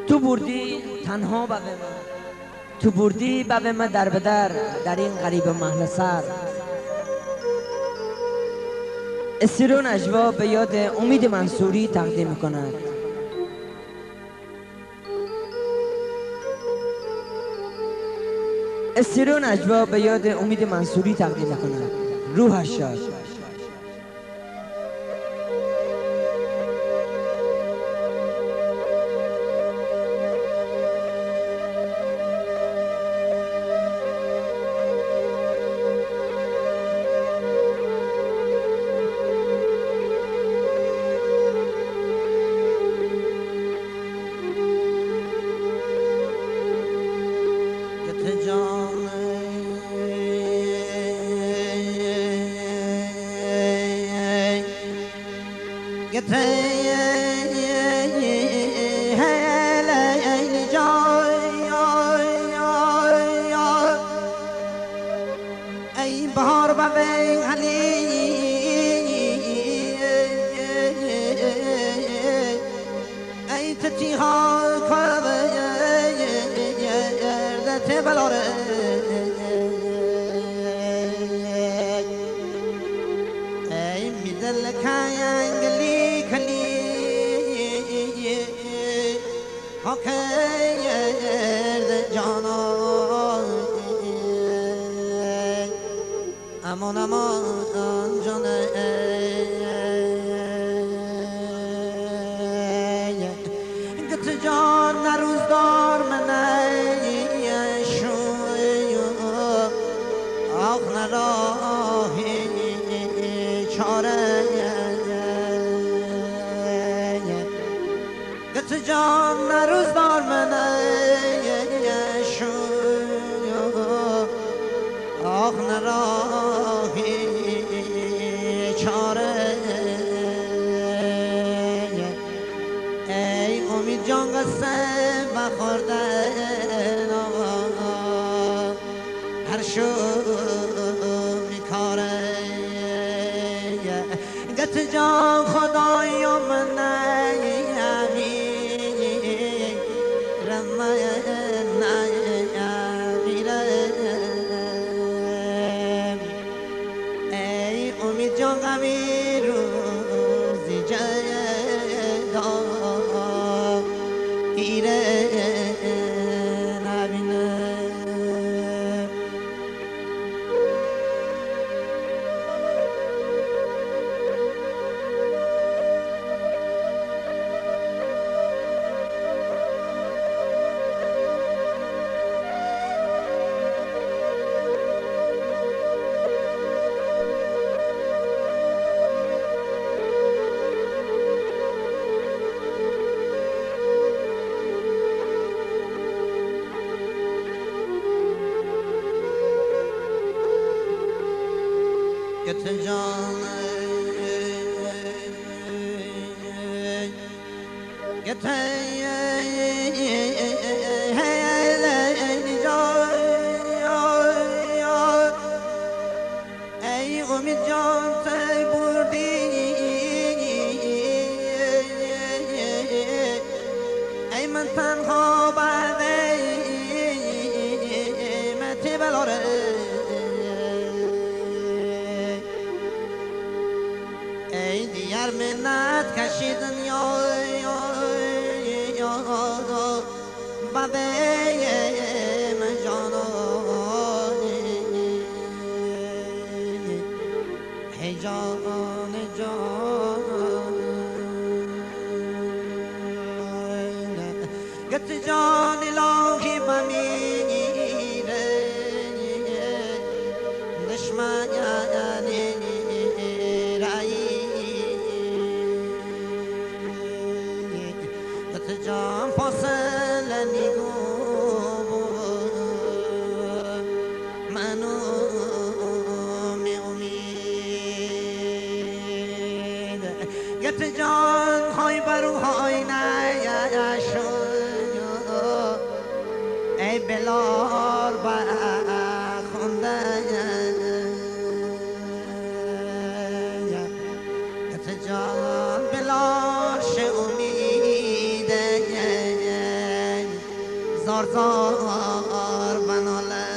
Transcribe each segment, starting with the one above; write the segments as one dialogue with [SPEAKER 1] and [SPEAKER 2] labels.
[SPEAKER 1] تو بردی تنها به من، تو بردی به من در بدر در این غریب محل سر. اسیرون اجوا به یاد امید منصوری تقدیم میکند. اسیرون اجوا به یاد امید منصوری تقدیم میکند. روحش شاد.
[SPEAKER 2] ای بهار و علی ای تتیها کردت بلاره ای میدل کانگلی کلی ها کرد جانا امان امان جانه گت جان نروزدار منه شوی آخ نراهی چاره گت جان نروزدار منه شوی آخ نراهی چاره ای امید جان قصه بخوردن هر شو میکاره گت جان خدای من امید جان غمی روزی جدا ایره نبینه گت جان گت ای امید جان تی بردی ای من تنها بعد مت بلاره ای دیگر منت کشیدن یا بابه من جانا ای جان جان گت جان الهی بمیره دشمن یعنی جان فاصله نیگو منو می امید گت جان های برو های نشو ای بلار بخونده گت جان بلار شه امید زار زار بناله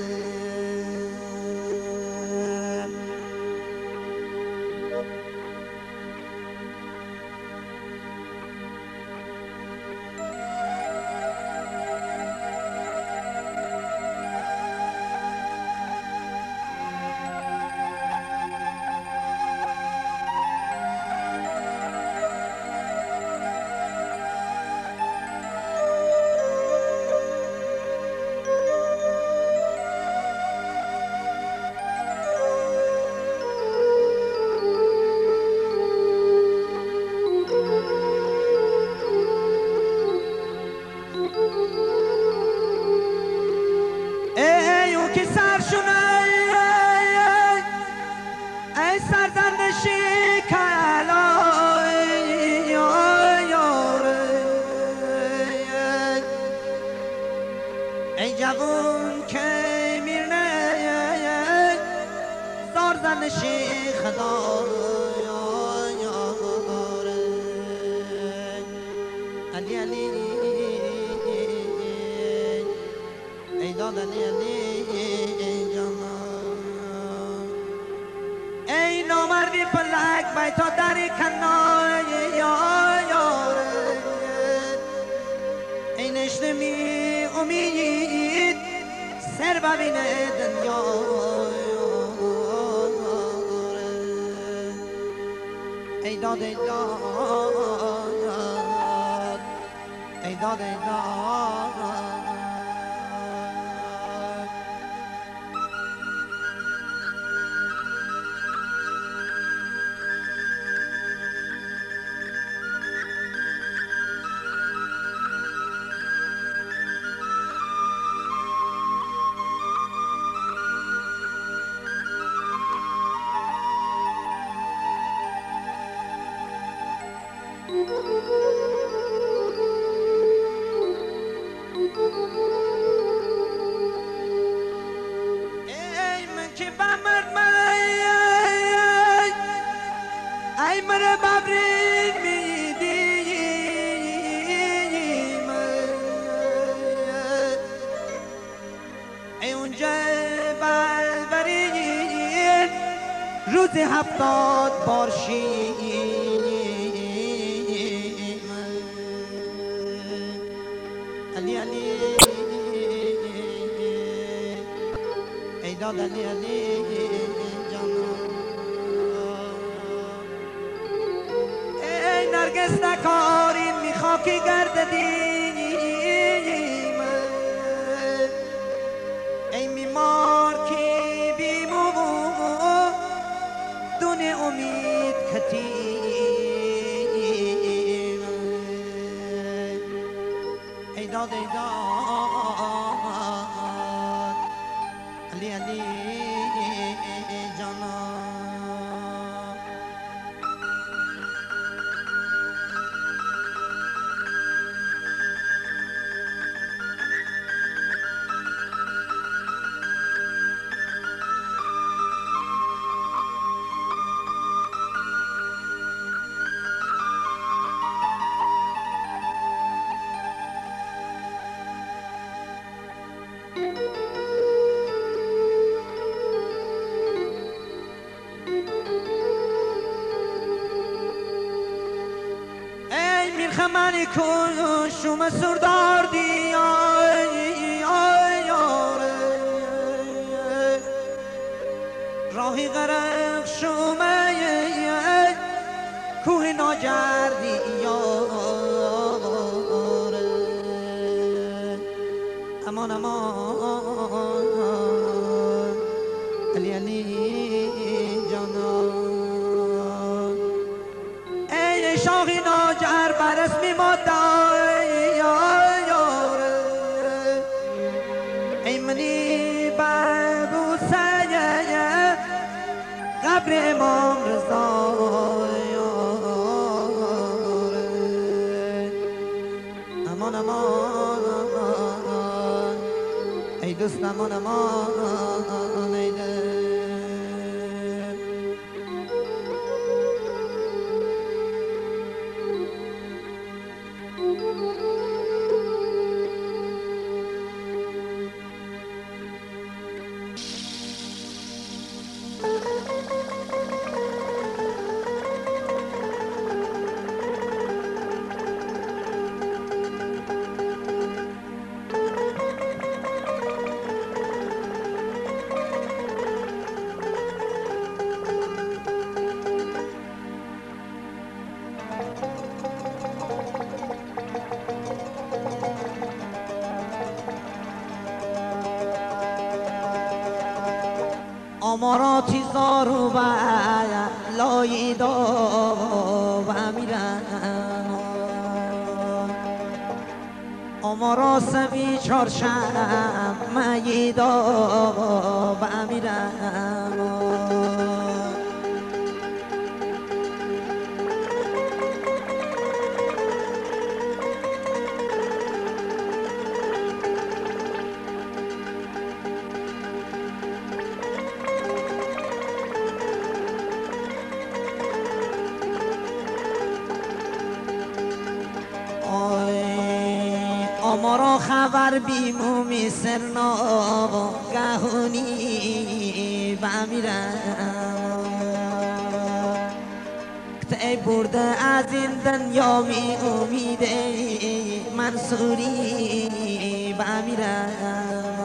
[SPEAKER 2] ای اون که سرشونه ای سرزندشی کلای ای جوون که میرنه زارزندشی خدا علی علی ای دادنی علی جانا ای نامردی پلک بیتا داری کنای یاره ای نشنمی امید سر ببینه دنیا ای داد ای داد ای داد ای داد ای من که بمرد ای من ببرین میدیم ای اونجا برین روز 70 بارشیم علی علی ای داد علی علی جانا ای نرگس نکارین میخواکی گرددیم ای میمار کی بیمو دون امید کتیم ای داد ای داد علی علی جانا خمانی کن شوم سردار دی راهی غرق شومه کوه ناجردی امان امان علی علی جانا ای شاهی ناجر بر اسمی مادای ای منی ببوسه قبر امام رضا امان امان ای دوست امان امان ای دل اماراتی زارو و لای دا و میرم امارا سوی چارشم میدا و میرم امارا خبر بیمو میسرنا گهونی و میرم کتی برده از این دنیا می امیده منصوری و میرم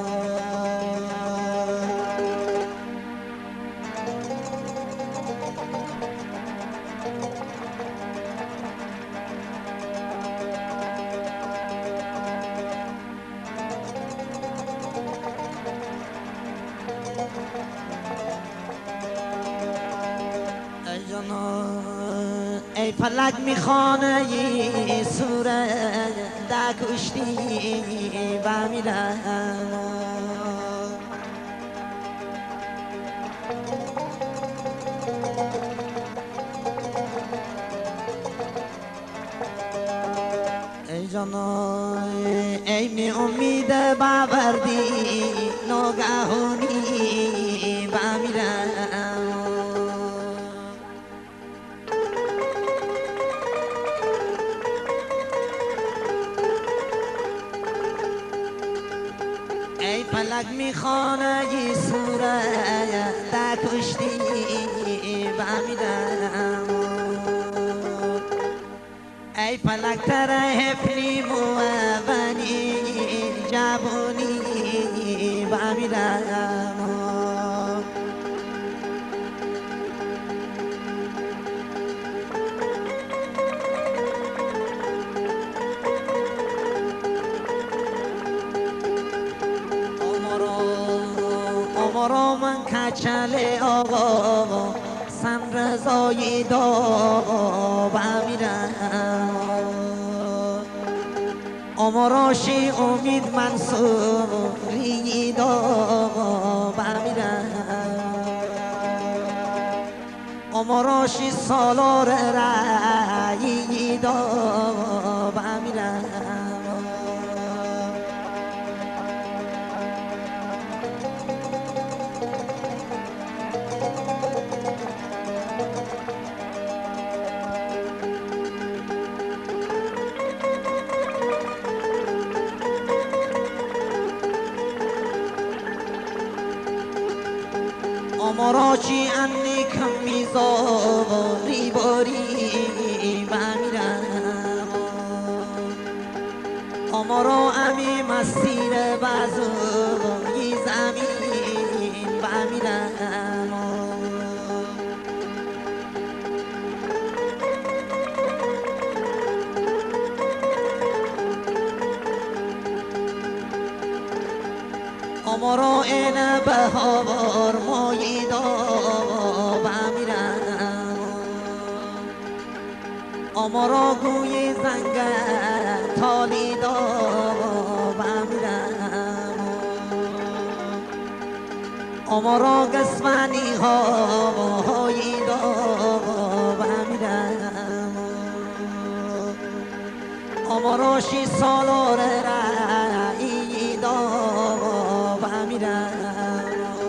[SPEAKER 2] ای فلک میخوانه ی سوره دا کشتی و میرم ای جانا ای می امید باوردی ناگهانی و میرم ای فلک میخوانه ی سوره دا کشتی و میرم ای فلک تره هفنی موانی جوانی و میرم امارا من کچل آقا سم رضای دا و میرم اماراشی امید منصوری دا و میرم اماراشی سالار رایی دا و میرم امارا چی انی کم میزاری باری و میرم امارا امی مسیر بازوی زمین و میرم امارا این بهار مایی دا و میرم امارا گوی زنگ تالی دا و میرم امارا گسمانی هایی دا و میرم امارا شی سالار رایی دا و میرم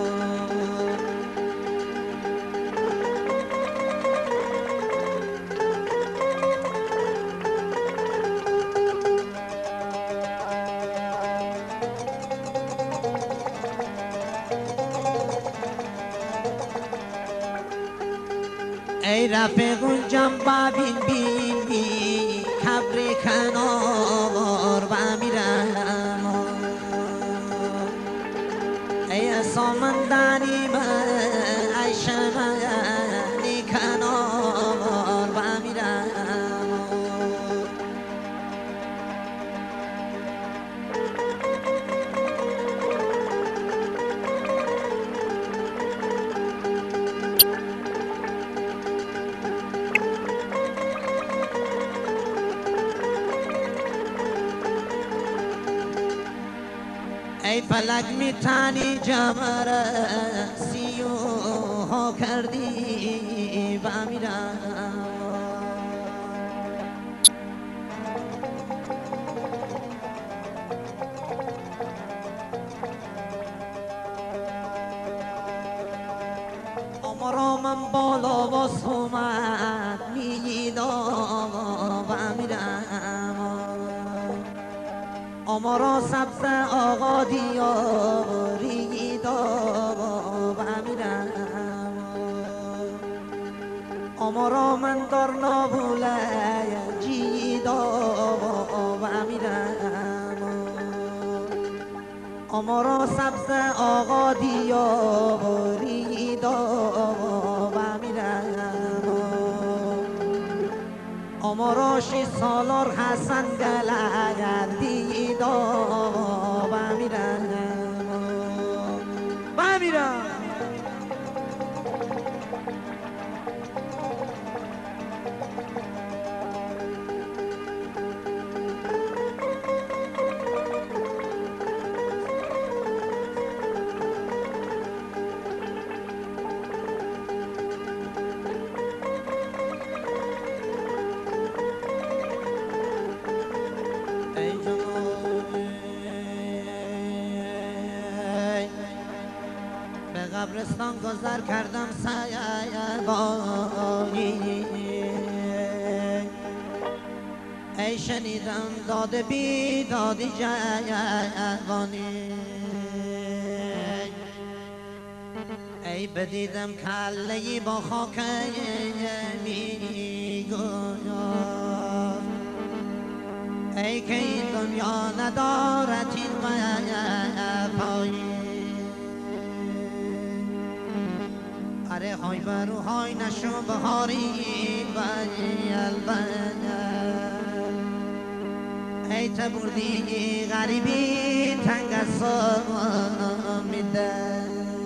[SPEAKER 2] ای رفیق جنبا بین بین بین کبر کنار و میرم ای سامندانی من ای شمنی کنار و میرم ای فلک میتنی جمره سیوها کردی و میرم آمارا من بالا و سومت میدام و میرم آمارا سبز آقا دیاری دام و میرم آمارا من در نابوله جیدام و میرم آمارا سبز آقا دیاری دام و میرم آمارا 6 سالار حسن گلگردی دام و میرم و میرم قبرستان گذر کردم سیبانی ای شنیدم داد بی دادی جوانی ای بدیدم کله‌ای با خاک میگوید ای که این دنیا ندارد این پایی اره های برو های نشو بهاری بای البن ای تبردی غریبی تنگ از میده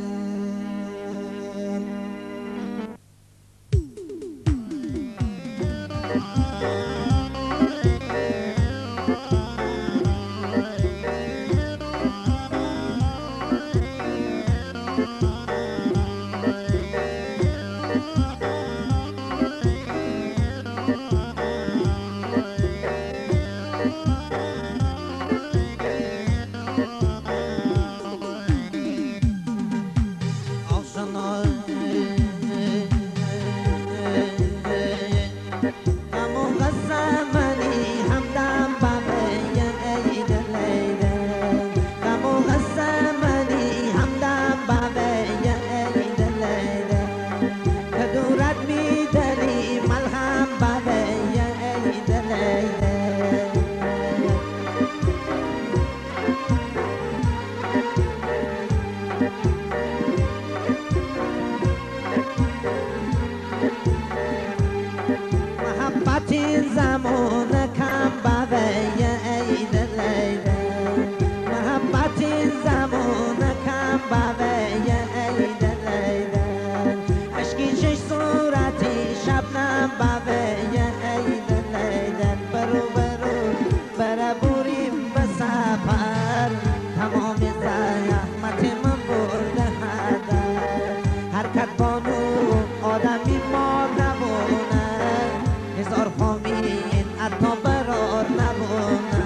[SPEAKER 2] زمان کم باوی عید لیده محبت زمان کم باوی عید لیده عشقی چش صورتی شبنم باوی عید لیده برو برو برابوریم به سفر تمام زحمت من برده هدر حرکت بانو آدمی مار نبونه هزار خامین حتی برار نبونه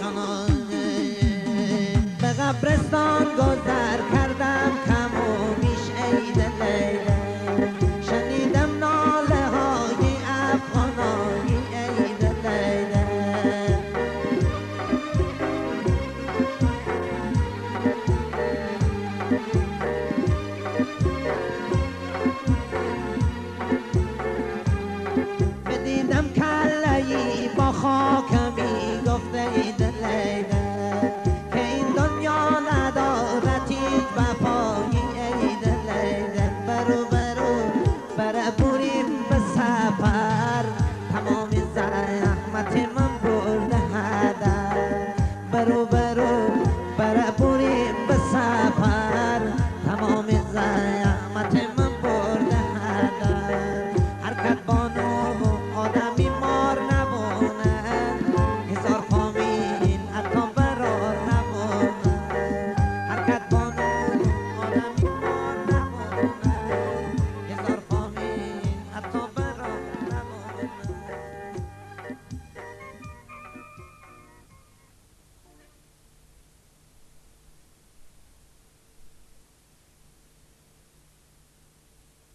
[SPEAKER 2] قبرستان گذر کردم کم و ای